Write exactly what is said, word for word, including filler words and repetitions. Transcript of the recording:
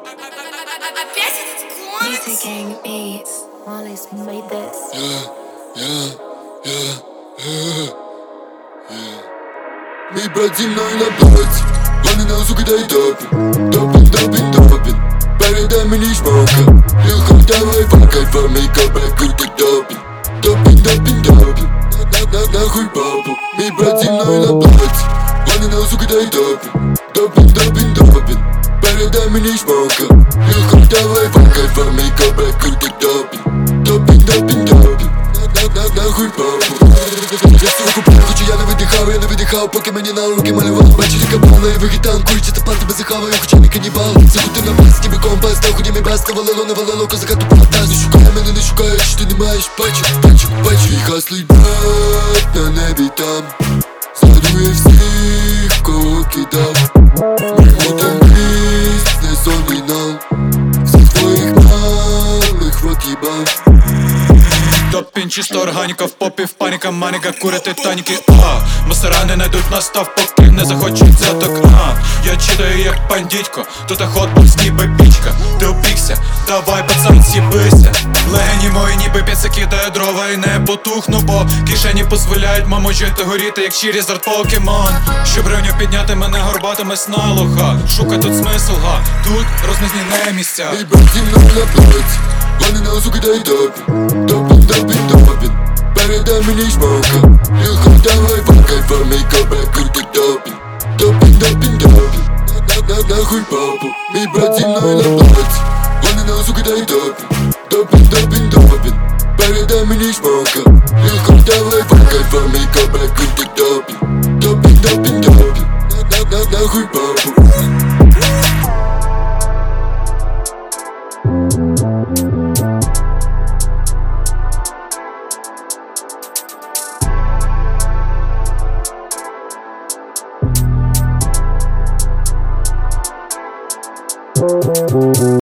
Music Gang Beats. Wallace made this. Yeah, yeah, yeah, yeah, yeah. Мій брат зі мною на плаці, вони на суки дай допін, допін, допін, допін. Передай мені шмока, Юха, давай факай, фамі, кабе, крутий допін, допін, допін, допін. На, на, нахуй папу. Мій брат зі мною на плаці, вони на суки дай допін, допін, допін, допін. Передай мені шмока, Юха, давай факай, фамі, кабе, крутий допін, допін, допін, допін. На, на, нахуй папу. Я себе купив, хоча я не видихав, я не видихав, поки мені на руки малював. Бачили кабали, вигітан, курчі, тепер тебе захаваю, хоча не канібал. Закутив на бас, ніби компас, та худі мій бас, не валило, не валило, козака тупа таз. Не шукай мене, не шукаєш, ти не маєш, бачу, бачу, бачу. І хаслий брат на небі там, згадує всіх, кого кидав. Йому там крізь, не номінал, всіх твоїх малих рот їбав. Допін, чисто органіка, в попі, в паніка, маніка, курити таніки, а мусора не найдуть настав, поки не захочуть взяток, а я читаю як пандітько, тут охотбокс ніби пічка. Ти упікся, давай пацан з'їбися. Легені мої ніби піца кидає дрова і не потухну, бо кишені дозволяють мамо жити, горіти, як щирі зарт покемон. Щоб ревню підняти мене горбатими сналуха, шукай тут смисл, га, тут розмізні не місця. Мій брат зі мною на плаці, вони на суки дай допін, допін, допін, допін. Передай мені шмока, Юха, давай факай, фамі, кабе, крутий допін, допін, допін, допін. На, на, нахуй папу. Мій брат зі мною на плаці, вони на суки дай допін, допін, допін, допін. Передай мені шмока, Юха, давай факай, фамі, кабе, крутий допін, допін, допін, допін. На, на, нахуй папу.